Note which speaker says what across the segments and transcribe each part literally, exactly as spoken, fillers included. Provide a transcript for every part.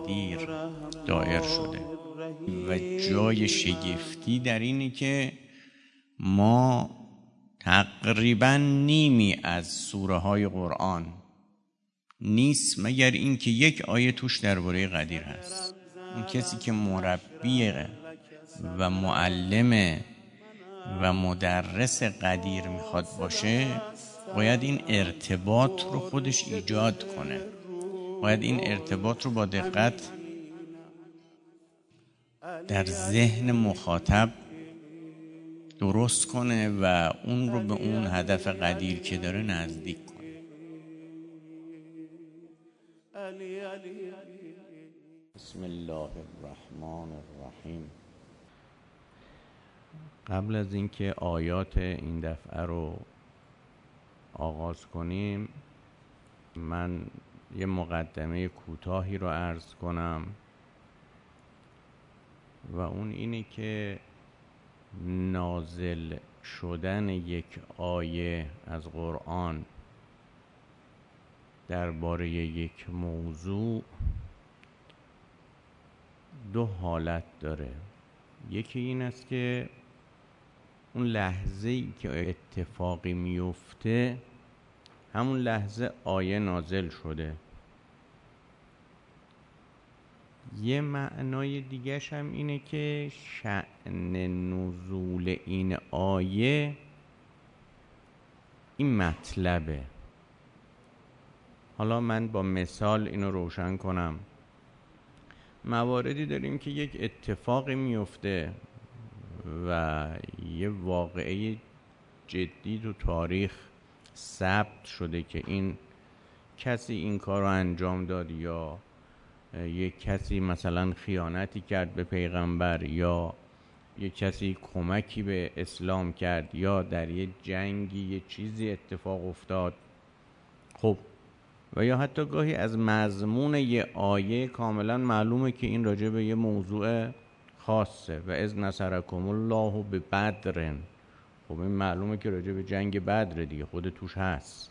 Speaker 1: قدیر دایر شده و جای شگفتی در اینه که ما تقریبا نیمی از سوره های قرآن نیست مگر این که یک آیه توش درباره قدیر هست. اون کسی که مربی و معلم و مدرس قدیر میخواد باشه باید این ارتباط رو خودش ایجاد کنه، باید این ارتباط رو با دقت در ذهن مخاطب درست کنه و اون رو به اون هدف قدیر که داره نزدیک کنه. بسم الله الرحمن الرحیم. قبل از اینکه آیات این دفعه رو آغاز کنیم من یه مقدمه کوتاهی رو عرض کنم و اون اینه که نازل شدن یک آیه از قرآن درباره یک موضوع دو حالت داره. یکی این است که اون لحظه ای که اتفاقی میفته همون لحظه آیه نازل شده. یه معنای دیگه‌ش هم اینه که شأن نزول این آیه این مطلبه. حالا من با مثال اینو روشن کنم. مواردی داریم که یک اتفاقی میفته و یه واقعه جدی تو تاریخ ثبت شده که این کسی این کار رو انجام داد یا یک کسی مثلا خیانتی کرد به پیغمبر یا یک کسی کمکی به اسلام کرد یا در یه جنگی یه چیزی اتفاق افتاد. خب و یا حتی گاهی از مضمون یه آیه کاملا معلومه که این راجع به یه موضوع خاصه و اذ نصرکم الله ببدر. خب این معلومه که راجع به جنگ بدر دیگه خود توش هست.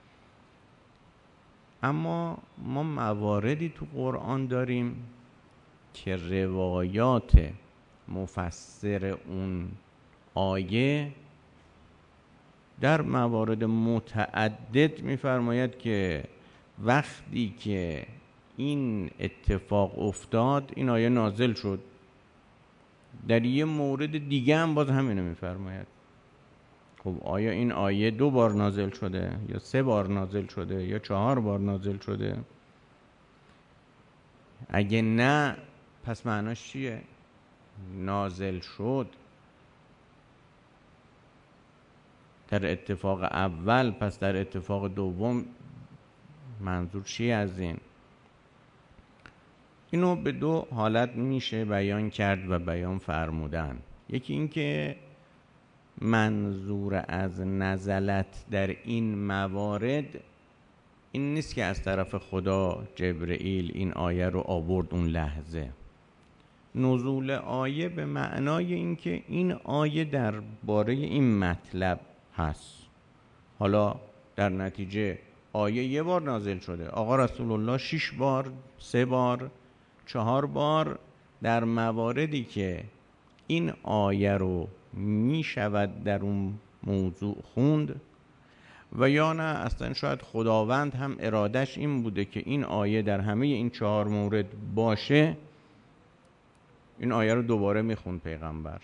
Speaker 1: اما ما مواردی تو قرآن داریم که روایات مفسر اون آیه در موارد متعدد می‌فرماید که وقتی که این اتفاق افتاد این آیه نازل شد. در یه مورد دیگه هم باز همینو می‌فرماید. خب آیا این آیه دو بار نازل شده یا سه بار نازل شده یا چهار بار نازل شده؟ اگه نه پس معناش چیه؟ نازل شد در اتفاق اول، پس در اتفاق دوم منظور چیه از این؟ اینو به دو حالت میشه بیان کرد و بیان فرمودن. یکی این که منظور از نزلت در این موارد این نیست که از طرف خدا جبرئیل این آیه رو آورد اون لحظه. نزول آیه به معنای این که این آیه در باره این مطلب هست. حالا در نتیجه آیه یه بار نازل شده، آقا رسول الله شش بار، سه بار، چهار بار در مواردی که این آیه رو می شود در اون موضوع خوند و یا نه اصلا شاید خداوند هم ارادش این بوده که این آیه در همه این چهار مورد باشه، این آیه رو دوباره می خوند پیغمبر.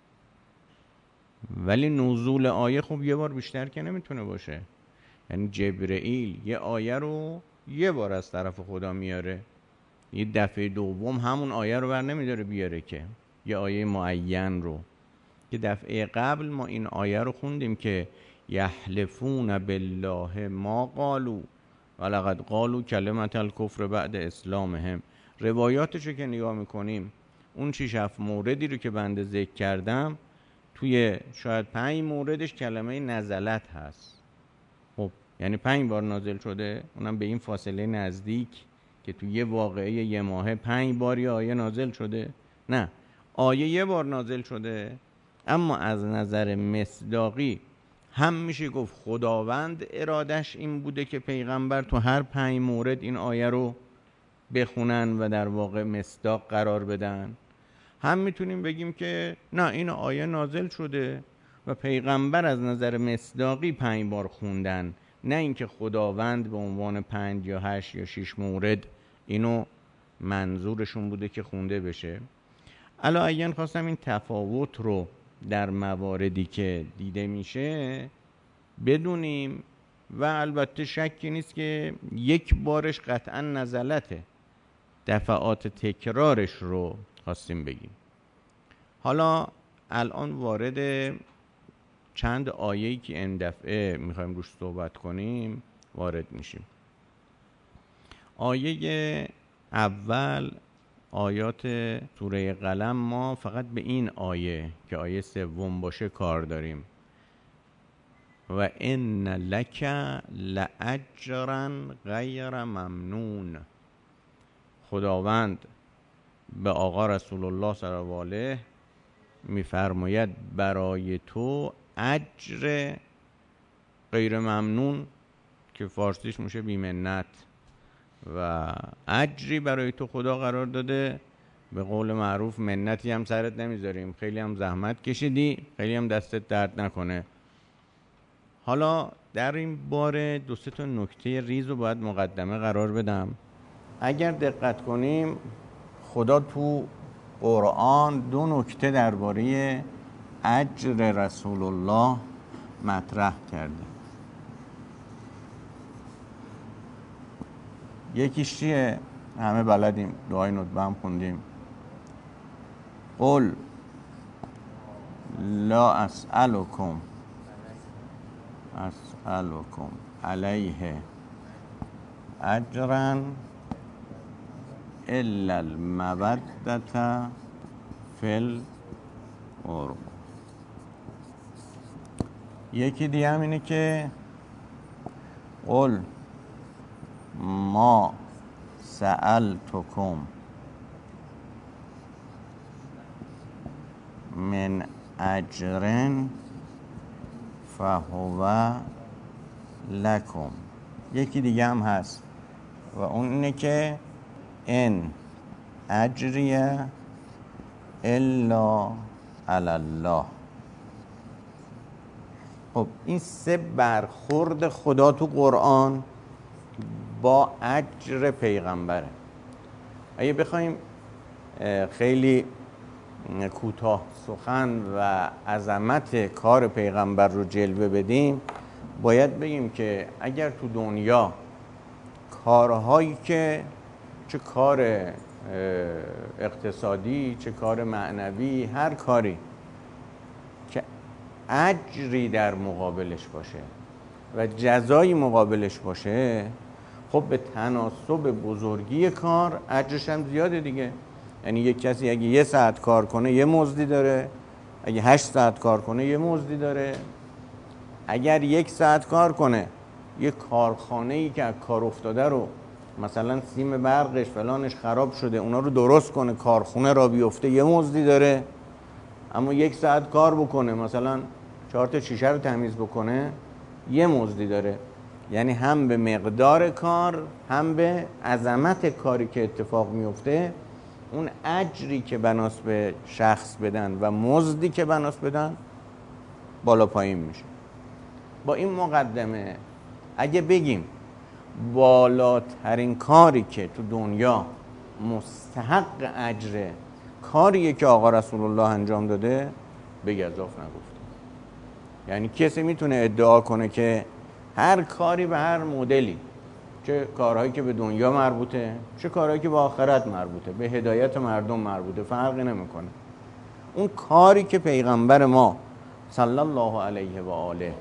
Speaker 1: ولی نزول آیه خب یه بار بیشتر که نمیتونه باشه. یعنی جبرئیل یه آیه رو یه بار از طرف خدا میاره، یه دفعه دوم همون آیه رو بر نمیداره بیاره که یه آیه معین رو که دفعه قبل ما این آیه رو خوندیم که یحلفون بالله ما قالوا ولقد قالوا کلمة الکفر بعد اسلامهم. روایاتشو که نگاه میکنیم اون شش هفت موردی رو که بنده ذکر کردم توی شاید پنج موردش کلمه نزلت هست. خب یعنی پنج بار نازل شده، اونم به این فاصله نزدیک که توی یه واقعه یه ماهه پنج بار یه آیه نازل شده. نه، آیه یه بار نازل شده، اما از نظر مصداقی هم میشه گفت خداوند ارادش این بوده که پیغمبر تو هر پنج مورد این آیه رو بخونن و در واقع مصداق قرار بدن، هم میتونیم بگیم که نه این آیه نازل شده و پیغمبر از نظر مصداقی پنج بار خوندن، نه اینکه خداوند به عنوان پنج یا هشت یا شش مورد اینو منظورشون بوده که خونده بشه. علاوه خواستم این تفاوت رو در مواردی که دیده میشه بدونیم و البته شکی نیست که یک بارش قطعا نزلته، دفعات تکرارش رو خواستیم بگیم. حالا الان وارد چند آیه‌ای که این دفعه میخوایم روش صحبت کنیم وارد میشیم. آیه اول آیات سوره قلم، ما فقط به این آیه که آیه سوم باشه کار داریم. و ان لک لاجرا غیر ممنون. خداوند به آقا رسول الله صلی الله علیه میفرماید برای تو اجر غیر ممنون که فارسیش میشه بی منت و اجری برای تو خدا قرار داده. به قول معروف منتی هم سرت نمیذاریم، خیلی هم زحمت کشیدی، خیلی هم دستت درد نکنه. حالا در این باره دو سه تا نکته ریز رو باید مقدمه قرار بدم. اگر دقت کنیم خدا تو قرآن دو نکته درباره اجر رسول الله مطرح کرده. یکیش چیه؟ همه بلدیم، دعای ندبه هم خوندیم. قل لا اسألکم اسألکم علیه اجرا الا المودة فی القربى. یکی دیگه هم اینه که قل ما سألتکم من اجر فهو لکم. یکی دیگه هم هست و اون اینه که ان اجری الا علی الله. خب این سه برخورد خدا تو قرآن با اجر پیغمبره. اگه بخوایم خیلی کوتاه سخن و عظمت کار پیغمبر رو جلوه بدیم، باید بگیم که اگر تو دنیا کارهایی که چه کار اقتصادی چه کار معنوی، هر کاری که اجری در مقابلش باشه و جزایی مقابلش باشه، خب به تناسب بزرگی کار اجرش هم زیاده دیگه. یعنی یک کسی اگه یه ساعت کار کنه یه مزدی داره، اگه هشت ساعت کار کنه یه مزدی داره. اگر یک ساعت کار کنه یه کارخانه‌ای که از کار افتاده رو مثلا سیم برقش فلانش خراب شده اونا رو درست کنه، کارخونه را بیفته، یه مزدی داره. اما یک ساعت کار بکنه مثلا چهار تا شیشه رو تمیز بکنه یه مزدی داره. یعنی هم به مقدار کار هم به عظمت کاری که اتفاق میفته اون اجری که بناس به شخص بدن و مزدی که بناس بدن بالا پایین میشه. با این مقدمه اگه بگیم بالاترین کاری که تو دنیا مستحق اجره کاریه که آقا رسول الله انجام داده، به گزاف نگفته. یعنی کسی میتونه ادعا کنه که هر کاری به هر مدلی، چه کارهایی که به دنیا مربوطه چه کارهایی که به آخرت مربوطه، به هدایت مردم مربوطه، فرقی نمیکنه، اون کاری که پیغمبر ما صلی الله علیه و آله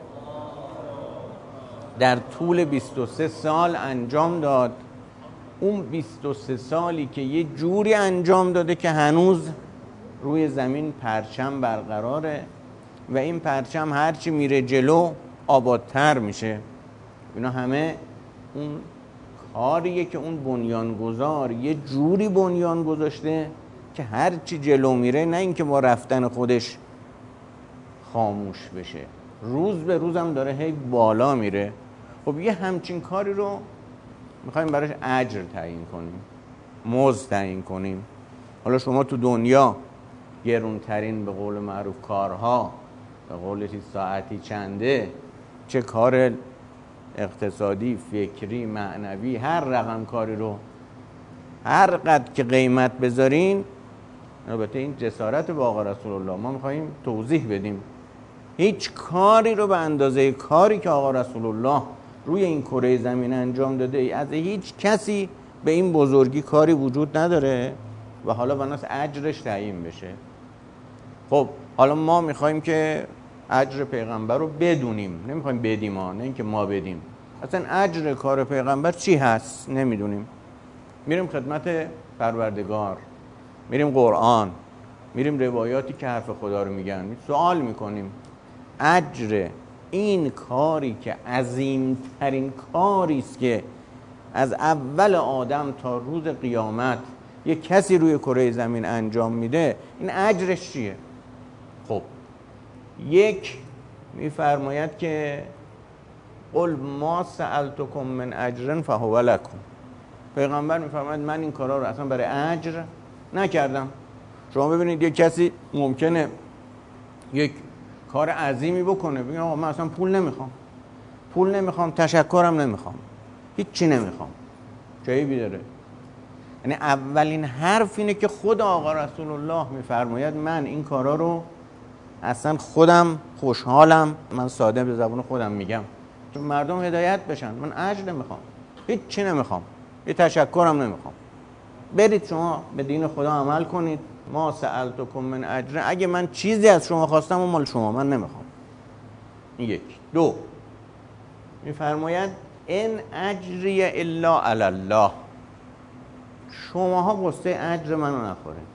Speaker 1: در طول بیست و سه سال انجام داد، اون بیست و سه سالی که یه جوری انجام داده که هنوز روی زمین پرچم برقراره و این پرچم هرچی میره جلو آبادتر میشه. اینا همه اون کاریه که اون بنیانگذار یه جوری بنیان گذاشته که هرچی جلو میره، نه اینکه با رفتن خودش خاموش بشه، روز به روزم داره هی بالا میره. خب یه همچین کاری رو میخوایم براش اجر تعیین کنیم. مزد تعیین کنیم. حالا شما تو دنیا گرونترین به قول معروف کارها، به قول ساعتی چنده، چه کار اقتصادی، فکری، معنوی، هر رقم کاری رو هر قدر که قیمت بذارین، البته این جسارت با آقا رسول الله، ما میخواییم توضیح بدیم هیچ کاری رو به اندازه کاری که آقا رسول الله روی این کره زمین انجام داده ای از هیچ کسی به این بزرگی کاری وجود نداره و حالا بناس اجرش تعیین بشه. خب حالا ما میخوایم که اجر پیغمبر رو بدونیم، نمیخوایم بدیم ها، نه اینکه ما بدیم، اصلا اجر کار پیغمبر چی هست نمیدونیم. میریم خدمت پروردگار، میریم قرآن، میریم روایاتی که حرف خدا رو میگن، سوال میکنیم اجر این کاری که عظیمترین کاری است که از اول آدم تا روز قیامت یک کسی روی کره زمین انجام میده، این اجرش چیه؟ خب یک میفرماید که قل ما سألتکم من اجر فهو لکم. پیغمبر میفرماید من این کارا رو اصلا برای اجر نکردم. شما ببینید یک کسی ممکنه یک کار عظیمی بکنه، بگه آقا من اصلا پول نمیخوام، پول نمیخوام، تشکرم نمیخوام، هیچی نمیخوام، چه بیداره. یعنی اولین حرف اینه که خود آقا رسول الله میفرماید من این کارا رو اصلا خودم خوشحالم، من ساده به زبان خودم میگم چون مردم هدایت بشن، من اجر نمیخوام، هیچی نمیخوام، یه تشکرم نمیخوام، برید شما به دین خدا عمل کنید. ما سألتکم من اجر، اگه من چیزی از شما خواستم و مال شما، من نمیخوام. این یک. دو میفرماید ان اجری الا علی الله، شماها قصه اجر منو نخورید،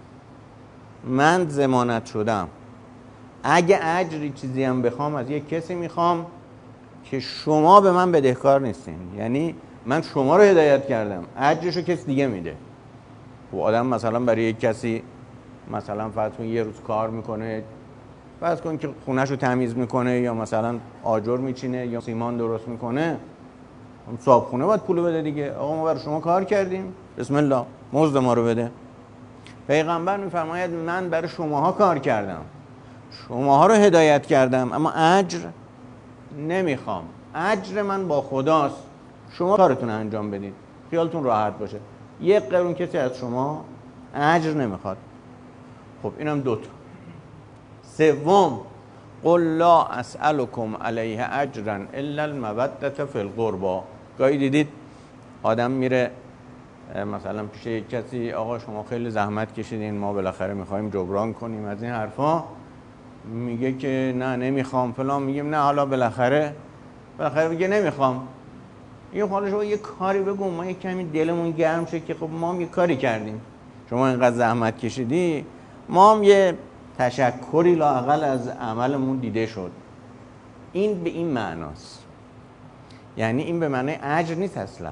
Speaker 1: من ضمانت شدم اگه اجری چیزی هم بخوام از یک کسی میخوام که شما به من بدهکار نیستین، یعنی من شما رو هدایت کردم، اجرشو کسی دیگه میده. و آدم مثلا برای یک کسی مثلا فرض کن یه روز کار میکنه، فرض کن که خونهشو تمیز میکنه یا مثلا آجر میچینه یا سیمان درست میکنه، صاحبخونه باید پول بده دیگه. آقا ما برای شما کار کردیم، بسم الله مزد ما رو بده. پیغمبر میفرماید من برای شماها کار کردم، شماها رو هدایت کردم، اما اجر نمیخوام، اجر من با خداست، شما کارتون انجام بدید، خیالتون راحت باشه، یک قرون کسی از شما اجر نمیخواد. خب اینم دوتا. سوم قل لا اسألکم علیه اجرا الا المودة فی القربى. گاهی دیدید آدم میره مثلا پیش یک کسی، آقا شما خیلی زحمت کشیدین، ما بالاخره میخوایم جبران کنیم از این حرفا، میگه که نه نمیخوام فلان، میگیم نه حالا بالاخره بالاخره میگه نمیخوام. یه حالا شما یه کاری بگو ما یه کمی دلمون گرم شه که خب ما هم یه کاری کردیم، شما اینقدر زحمت کشیدی، ما هم یه تشکری لااقل از عملمون دیده شد. این به این معناست، یعنی این به معنی اجر نیست، اصلا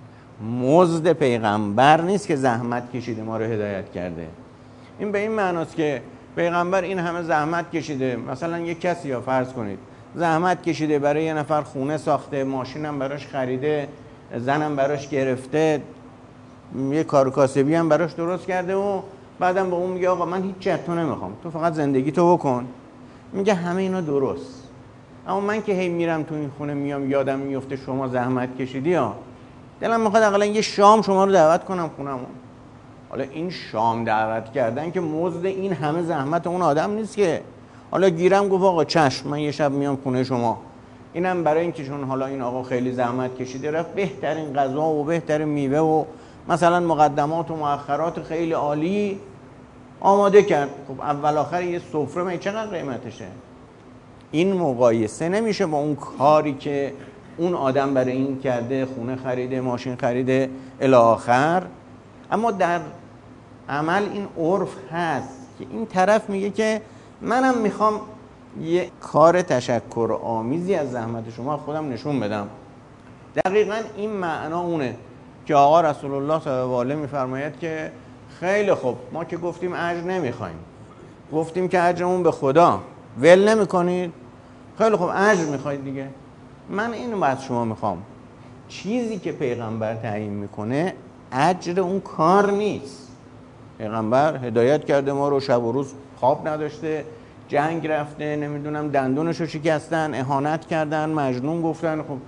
Speaker 1: مزد پیغمبر نیست که زحمت کشیده ما رو هدایت کرده. این به این معناست که پیغمبر این همه زحمت کشیده، مثلا یک کسی یا فرض کنید زحمت کشیده برای یه نفر خونه ساخته، ماشینم براش خریده، زنم براش گرفته، یه کار کاسبی هم براش درست کرده و بعدم به اون میگه آقا من هیچ چیز تو نمیخوام، تو فقط زندگی تو بکن. میگه همه اینا درست، اما من که هی میرم تو این خونه میام یادم میفته شما زحمت کشیدی ها، دلم میخواد اقلا یه شام شما رو دعوت کنم خونمون. حالا این شام دعوت کردن که مزد این همه زحمت اون آدم نیست که. حالا گیرم گفت آقا چشم من یه شب میام خونه شما، اینم برای اینکه چون حالا این آقا خیلی زحمت کشیده رفت بهترین غذا و بهترین میوه و مثلا مقدمات و مؤخرات خیلی عالی آماده کرد. خب اول آخر یه سفره من چقدر قیمتشه؟ این مقایسه نمیشه با اون کاری که اون آدم برای این کرده، خونه خریده، ماشین خریده الی آخر. اما در عمل این عرف هست که این طرف میگه که منم میخوام یه کار تشکر آمیزی از زحمت شما خودم نشون بدم. دقیقاً این معنا اونه که آقا رسول الله صلی الله علیه و آله میفرماید که خیلی خوب ما که گفتیم اجر نمیخوایم، گفتیم که اجرمون به خدا، ول نمیکنید، خیلی خوب اجر میخواید دیگه، من اینو از شما میخوام. چیزی که پیغمبر تعیین میکنه اجر اون کار نیست. پیغمبر هدایت کرده ما رو، شب و روز خواب نداشته، جنگ رفته، نمیدونم دندونشو شکستن، اهانت کردن، مجنون گفتن. خب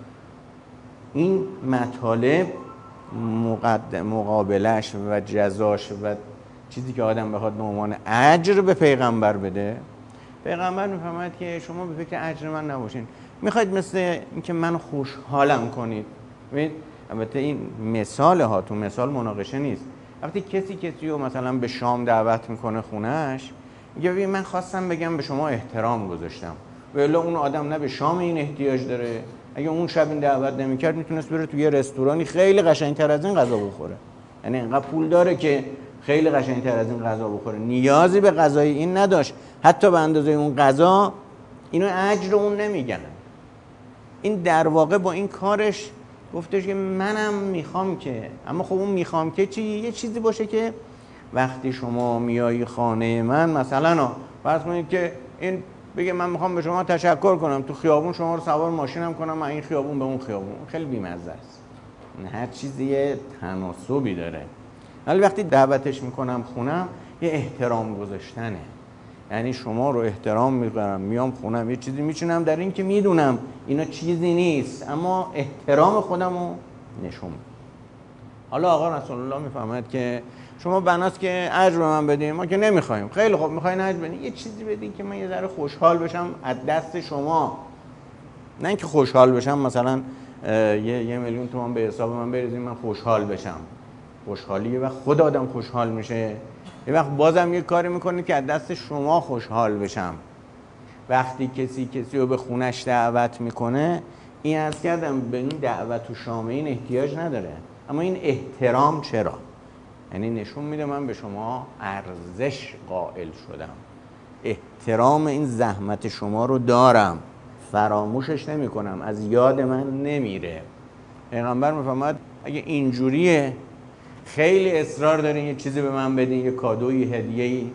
Speaker 1: این مطالب مقدم مقابلش و جزاش و چیزی که آدم بخواد به عنوان اجر به پیغمبر بده، پیغمبر میفهمد که شما به فکر اجر من نباشین، میخواید مثل اینکه من خوشحالم کنید. ببین البته این مثال ها، تو مثال مناقشه نیست. وقتی کسی کسی رو مثلا به شام دعوت میکنه خونهش، میگه ببین من خواستم بگم به شما احترام گذاشتم، ولی اون آدم نه به شام این احتیاج داره، اگه اون شب این دعوت نمیکرد میتونست بره توی یه رستورانی خیلی قشنگتر از این غذا بخوره. یعنی اینقدر پول داره که خیلی قشنگتر از این غذا بخوره، نیازی به غذای این نداشت، حتی به اندازه اون غذا. اینو اجر اون نمیگن. این در واقع با این کارش گفتش که منم میخوام که، اما خب اون میخوام که چی؟ یه چیزی باشه که وقتی شما میایی خانه من مثلا فرض کنید که این بگه من میخوام به شما تشکر کنم، تو خیابون شما رو سوار ماشینم کنم، من این خیابون به اون خیابون، خیلی بی‌مزه است. هر چیزی یه تناسبی داره. ولی وقتی دعوتش میکنم خونم، یه احترام گذاشتنه. یعنی شما رو احترام میکنم، میام خونم یه چیزی میچینم، در این که میدونم اینا چیزی نیست، اما احترام خودم رو نشون میدم. حالا آقا رسول الله میفهمد که شما بناست که اجر به من بدین، ما که نمیخوایم. خیلی خوب، میخواین اجر بدین، یه چیزی بدین که من یه ذره خوشحال بشم از دست شما، نه اینکه خوشحال بشم مثلا یه, یه میلیون تومان به حساب من بریزین من خوشحال بشم. خوشحالیه و خود آدم خوشحال میشه. یه وقت بازم یه کاری میکنه که از دست شما خوشحال بشم. وقتی کسی کسی رو به خونش دعوت میکنه، این عرض کردم به این دعوت و شامه این احتیاج نداره، اما این احترام چرا؟ یعنی نشون میده من به شما ارزش قائل شدم، احترام این زحمت شما رو دارم، فراموشش نمی کنم، از یاد من نمیره. پیغمبر میفرماد اگه اینجوریه، خیلی اصرار دارین یه چیزی به من بدین، یه کادویی، هدیه‌ای،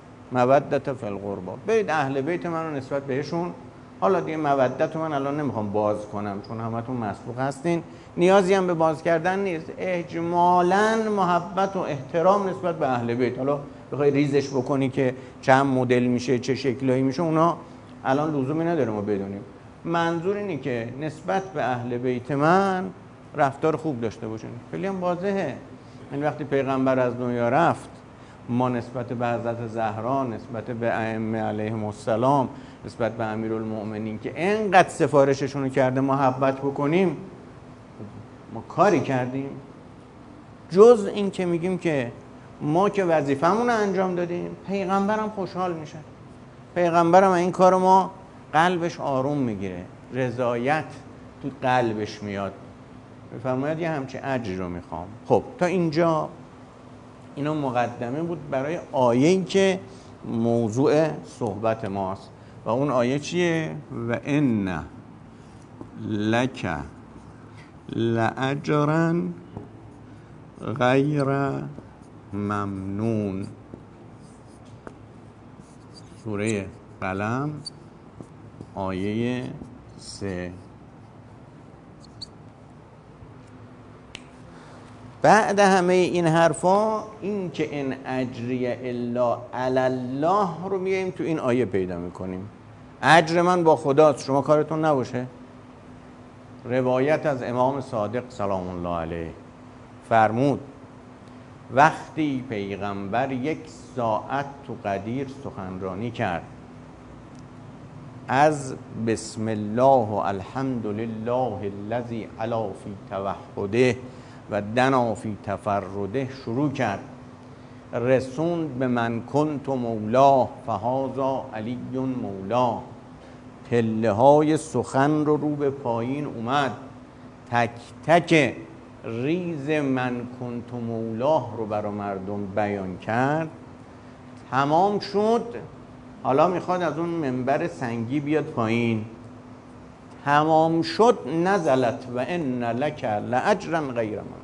Speaker 1: مودت فی القربا، برید اهل بیت من رو نسبت بهشون. حالا دیگه مودت رو من الان نمیخوام باز کنم چون همتون مسبوق هستین، نیازی هم به باز کردن نیست. اجمالاً محبت و احترام نسبت به اهل بیت. حالا بخوای ریزش بکنی که چند مدل میشه، چه شکلایی میشه، اونا الان لزومی نداره ما بدونیم. منظور اینه که نسبت به اهل بیت من رفتار خوب داشته باشین. خیلی هم واضحه. این وقتی پیغمبر از دنیا رفت، ما نسبت به حضرت زهرا، نسبت به ائمه علیهم السلام، نسبت به امیرالمؤمنین که اینقدر سفارششون کرده محبت بکنیم، ما کاری کردیم جز این که میگیم که ما که وظیفمون رو انجام دادیم، پیغمبرم خوشحال میشه، پیغمبرم این کار ما قلبش آروم میگیره، رضایت تو قلبش میاد، بفرماید یه همچه اجر رو میخوام. خب تا اینجا اینا مقدمه بود برای آیه‌ای که موضوع صحبت ماست. و اون آیه چیه؟ و ان لک لاجرا غیر ممنون. سوره قلم آیه سه. بعد همه این حرفا، این که این اجری الا علی الله رو میایم تو این آیه پیدا میکنیم. اجر من با خداست، شما کارتون نباشه. روایت از امام صادق سلام الله علیه فرمود وقتی پیغمبر یک ساعت تو قدیر سخنرانی کرد از بسم الله و الحمد لله الذی علا فی توحده و دنا فی تفرده شروع کرد، رسوند به من کنت مولا فهذا علی مولا. پله های سخن رو رو به پایین اومد، تک تک ریز من کنت مولا رو برای مردم بیان کرد. تمام شد، حالا میخواد از اون منبر سنگی بیاد پایین. تمام شد، نزلت و ان لک لاجرا غیر من.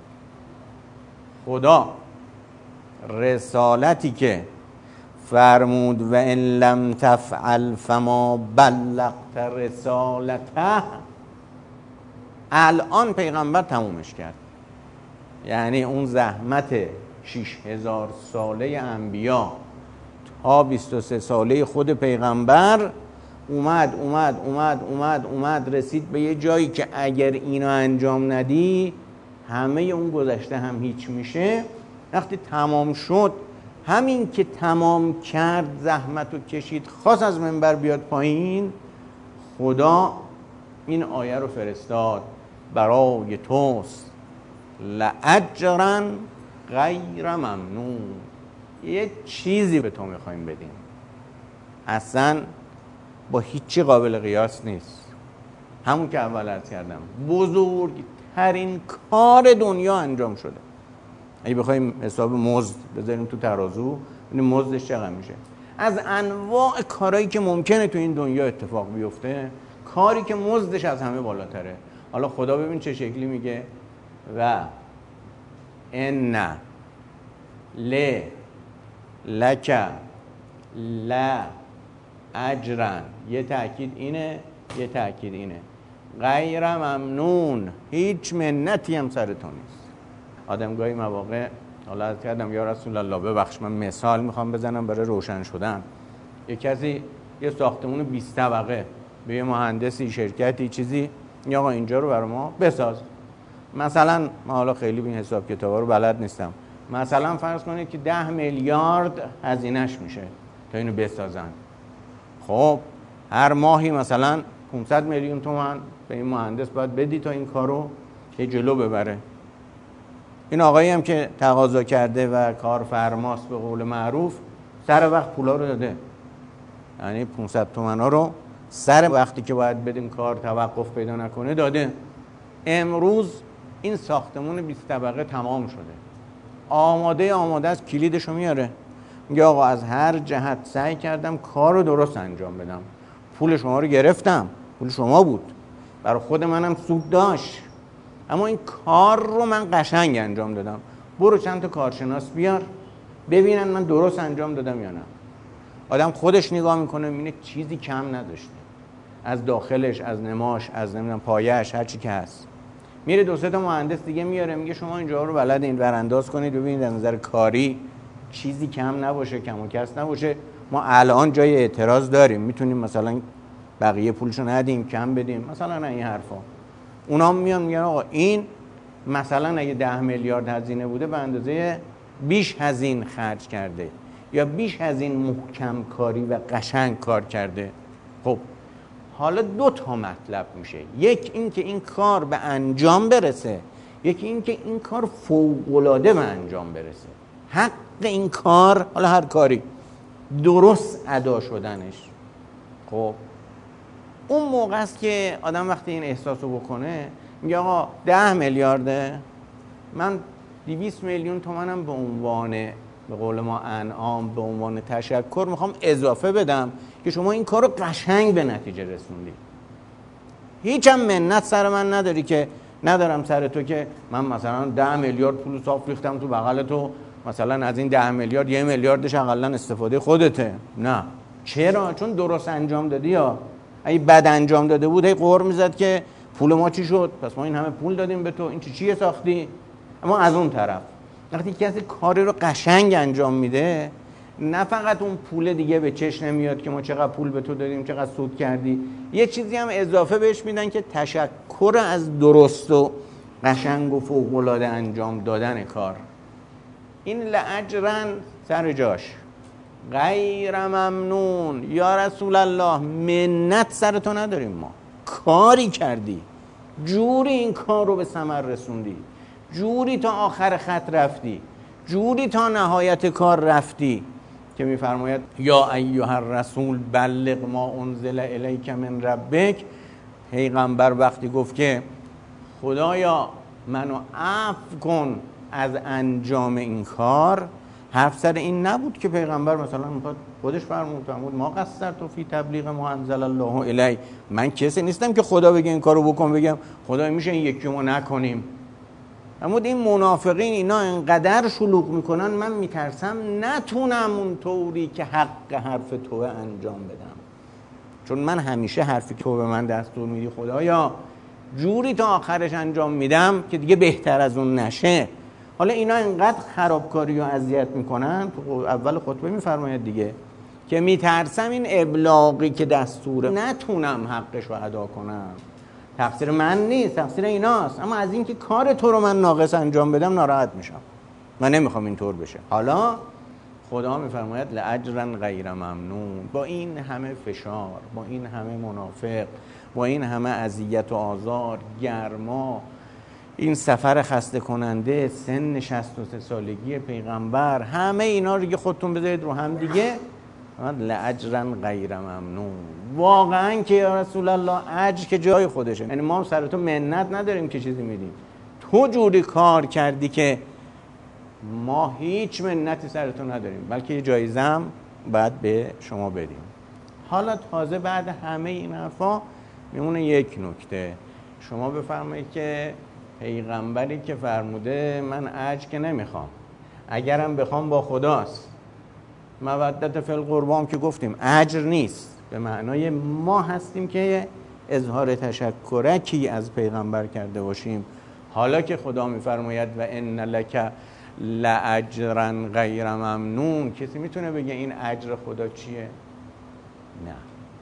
Speaker 1: خدا رسالتی که فرمود و ان لم تفعل فما بلغت رسالته، الان پیغمبر تمومش کرد. یعنی اون زحمت شش هزار ساله انبیا تا بیست و سه ساله خود پیغمبر اومد اومد اومد اومد اومد رسید به یه جایی که اگر اینو انجام ندی همه اون گذشته هم هیچ میشه. وقتی تمام شد، همین که تمام کرد، زحمت رو کشید، خواست از منبر بیاد پایین، خدا این آیه رو فرستاد برای توست لأجرا غیر ممنون. یه چیزی به تو میخوایم بدیم، اصلا با هیچی قابل قیاس نیست. همون که اول عرض کردم، بزرگترین کار دنیا انجام شده. اگه بخوایم حساب مزد بذاریم تو ترازو، ببینیم مزدش چقدر میشه. از انواع کارهایی که ممکنه تو این دنیا اتفاق بیفته، کاری که مزدش از همه بالاتره. حالا خدا ببین چه شکلی میگه، و ان ل لک لا اجرن، یه تأکید اینه یه تأکید اینه، غیر ممنون، هیچ منتی هم سر تو نیست. آدم گاهی مواقع، حالا از کردم یا رسول الله ببخش من مثال میخوام بزنم برای روشن شدن. یه کسی یه ساختمون بیست طبقه به یه مهندسی شرکتی چیزی، یا آقا اینجا رو برای ما بساز. مثلا ما حالا خیلی به این حساب کتابا رو بلد نیستم، مثلا فرض کنید که ده میلیارد هزینه‌اش میشه تا اینو بسازن. خب هر ماهی مثلا پانصد میلیون تومان به این مهندس باید بدی تا این کارو یه جلو ببره. این آقایی هم که تقاضا کرده و کارفرماست به قول معروف، سر وقت پولا رو داده، یعنی پانصد تومنا رو سر وقتی که باید بدیم کار توقف پیدا نکنه داده. امروز این ساختمون بیست طبقه تمام شده، آماده آماده است، کلیدشو میاره، میگه آقا از هر جهت سعی کردم کار رو درست انجام بدم، پول شما رو گرفتم، پول شما بود، برای خود منم سود داشت، اما این کار رو من قشنگ انجام دادم، برو چند تا کارشناس بیار ببینن من درست انجام دادم یا نه. آدم خودش نگاه میکنه میبینه چیزی کم نداشته، از داخلش، از نماش، از نمیدونم پایش، هر چی که هست. میره دو سه تا مهندس دیگه میاره، میگه شما اینجا رو بلدین، ورانداز کنید ببینید از نظر کاری چیزی کم نباشه، کم و کس نباشه. ما الان جای اعتراض داریم، میتونیم مثلا بقیه پولشو ندیم، کم بدیم، مثلا این حرفا. اونا میان میگن آقا این مثلا اگه ده میلیارد هزینه بوده به اندازه بیش هزینه خرج کرده یا بیش از این محکم کاری و قشنگ کار کرده. خب حالا دو تا مطلب میشه، یک این که این کار به انجام برسه، یکی این که این کار فوق‌العاده به انجام برسه. حق این کار، حالا هر کاری، درست ادا شدنش. خب اون موقع است که آدم وقتی این احساس رو بکنه میگه آقا ده میلیارده، من دویست میلیون تومنم به عنوان، به قول ما انعام، به عنوان تشکر میخوام اضافه بدم که شما این کار رو قشنگ به نتیجه رسوندی. هیچ هم منت سر من نداری که ندارم سر تو که من مثلا ده میلیارد پول صاف ریختم تو بغل تو، مثلا از این ده میلیارد یه میلیاردش حداقل استفاده خودته. نه. چرا؟ چون درست انجام دادی. یا اگه بد انجام داده بود هی قهر میزد که پول ما چی شد، پس ما این همه پول دادیم به تو، این چی چیه ساختی. اما از اون طرف وقتی کسی کاری رو قشنگ انجام میده، نه فقط اون پول دیگه به چشم نمیاد که ما چقدر پول به تو دادیم، چقدر سود کردی، یه چیزی هم اضافه بهش میدن که تشکر از درست و قشنگ و فوق‌العاده انجام دادن کار. این لاجرن سر جاش، غیر ممنون. یا رسول الله منت سر تو نداریم، ما کاری کردی، جوری این کار رو به ثمر رسوندی، جوری تا آخر خط رفتی، جوری تا نهایت کار رفتی که میفرماید یا ایها الرسول بلغ ما انزل الیک من ربک. پیغمبر وقتی گفت که خدایا منو عفو کن از انجام این کار، حرف سر این نبود که پیغمبر مثلا میخواد خودش فرمود فرمود ما قصرت فی تبلیغ ما انزل الله الی، من کسی نیستم که خدا بگه این کارو بکن بگم خدا میشه این یکی ما نکنیم. اما این منافقین اینا انقدر شلوغ میکنن، من میترسم نتونم اون طوری که حق حرف تو انجام بدم، چون من همیشه حرفی تو به من دستور میدی خدایا جوری تا آخرش انجام میدم که دیگه بهتر از اون نشه. حالا اینا اینقدر خرابکاری و اذیت میکنن، تو اول خطبه میفرماید دیگه که میترسم این ابلاغی که دستوره نتونم حقش رو ادا کنم. تقصیر من نیست، تقصیر ایناست، اما از اینکه کار تو رو من ناقص انجام بدم ناراحت میشم. من نمیخوام اینطور بشه. حالا خدا میفرماید لاجرا غیر ممنون. با این همه فشار، با این همه منافق، با این همه اذیت و آزار، گرما، این سفر خسته کننده، سن شصت و سه سالگی پیغمبر، همه اینا رو که خودتون بذارید رو هم دیگه، لاجرا غیر ممنون. واقعا که یا رسول الله اجر که جای خودشه. یعنی ما هم سر تو منت نداریم که چیزی میدیم، تو جوری کار کردی که ما هیچ منتی سر تو نداریم، بلکه یه جایزه هم باید به شما بدیم. حالا تازه بعد همه این حرفا میمونه یک نکته. شما بفرمایید که پیغمبری که فرموده من اجر که نمیخوام، اگرم بخوام با خداست. مودت فی القربام که گفتیم اجر نیست، به معنای ما هستیم که اظهار تشکرکی از پیغمبر کرده باشیم. حالا که خدا میفرماید و ان لک لاجرا غیر ممنون، کسی میتونه بگه این اجر خدا چیه؟ نه،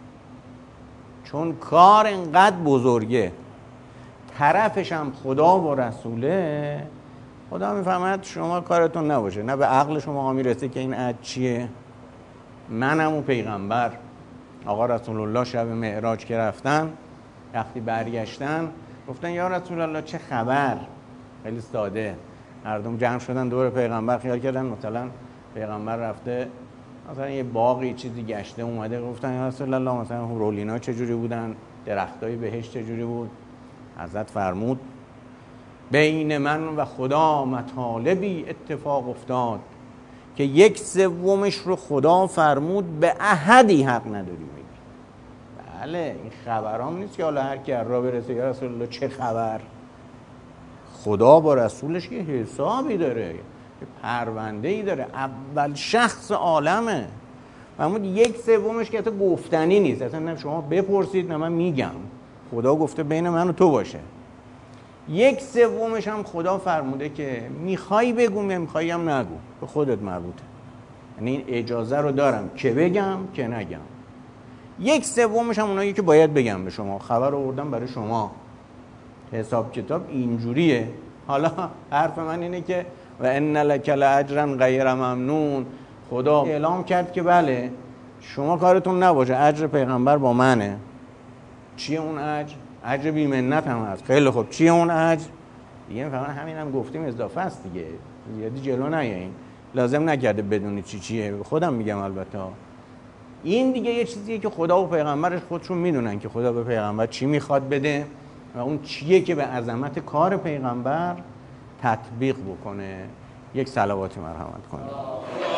Speaker 1: چون کار اینقدر بزرگه، طرفش هم خدا و رسوله. خدا میفهمد شما کارتون نباشه، نه به عقل شما میرسه که این اجر چیه. منم و پیغمبر آقا رسول الله شب معراج که رفتن، وقتی برگشتن گفتن یا رسول الله چه خبر؟ خیلی ساده، مردم جمع شدن دور پیغمبر، خیال کردن مثلا پیغمبر رفته مثلا یه باقی چیزی گشته اومده. گفتن یا رسول الله مثلا رولینا چجوری بودن، درختای بهشت چجوری بود؟ حضرت فرمود بین من و خدا مطالبی اتفاق افتاد که یک سومش رو خدا فرمود به احدی حق نداری بگی. بله، این خبرام نیست که حالا هر کی را برسه یا رسول الله چه خبر. خدا با رسولش یه حسابی داره، یه پرونده‌ای داره، اول شخص عالمه. فرمود یک سومش که حتی گفتنی نیست، اصلا نه شما بپرسید نه من میگم، خدا گفته بین من و تو باشه. یک سومش هم خدا فرموده که میخوای بگو، نمیخوای هم نگو، به خودت مربوطه. یعنی این اجازه رو دارم که بگم که نگم. یک سومش هم اونایی که باید بگم به شما، خبر آوردم برای شما، حساب کتاب اینجوریه. حالا حرف من اینه که و ان لک لاجرا غیر ممنون. خدا اعلام کرد که بله شما کارتون نباشه، اجر پیغمبر با منه. چیه اون اجر؟ اجر بی منت هم هست. خیلی خوب، چیه اون اجر؟ دیگه فقط همین هم گفتیم اضافه است دیگه، زیادی جلو نیایین، لازم نکرده بدونید چی چیه، خودم میگم. البته این دیگه یه چیزیه که خدا و پیغمبرش خودشون میدونن که خدا به پیغمبر چی میخواد بده و اون چیه که به عظمت کار پیغمبر تطبیق بکنه. یک صلواتی مرحمت کنید.